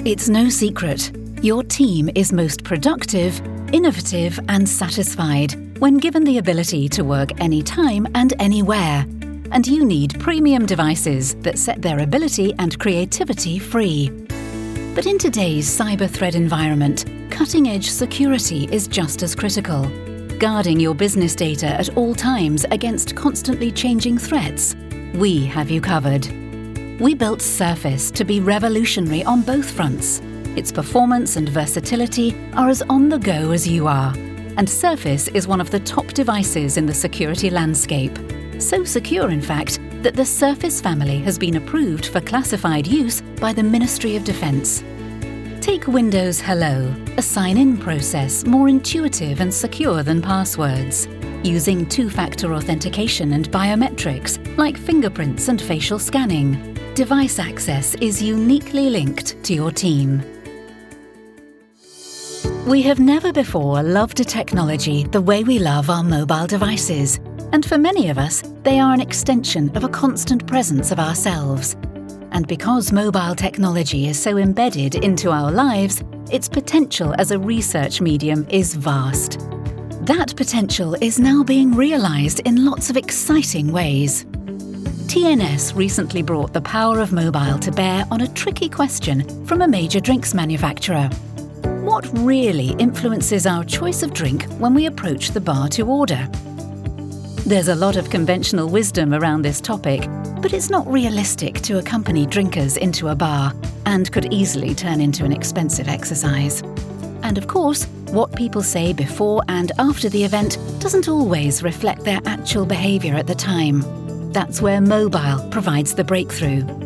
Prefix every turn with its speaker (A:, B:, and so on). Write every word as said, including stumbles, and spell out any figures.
A: It's no secret. Your team is most productive, innovative and satisfied when given the ability to work anytime and anywhere. And you need premium devices that set their ability and creativity free. But in today's cyber threat environment, cutting-edge security is just as critical. Guarding your business data at all times against constantly changing threats, we have you covered. We built Surface to be revolutionary on both fronts. Its performance and versatility are as on the go as you are. And Surface is one of the top devices in the security landscape. So secure, in fact, that the Surface family has been approved for classified use by the Ministry of Defence. Take Windows Hello, a sign-in process more intuitive and secure than passwords, using two-factor authentication and biometrics like fingerprints and facial scanning. Device access is uniquely linked to your team. We have never before loved a technology the way we love our mobile devices, and for many of us, they are an extension of a constant presence of ourselves. And because mobile technology is so embedded into our lives, its potential as a research medium is vast. That potential is now being realised in lots of exciting ways. T N S recently brought the power of mobile to bear on a tricky question from a major drinks manufacturer. What really influences our choice of drink when we approach the bar to order? There's a lot of conventional wisdom around this topic, but it's not realistic to accompany drinkers into a bar and could easily turn into an expensive exercise. And of course, what people say before and after the event doesn't always reflect their actual behaviour at the time. That's where mobile provides the breakthrough.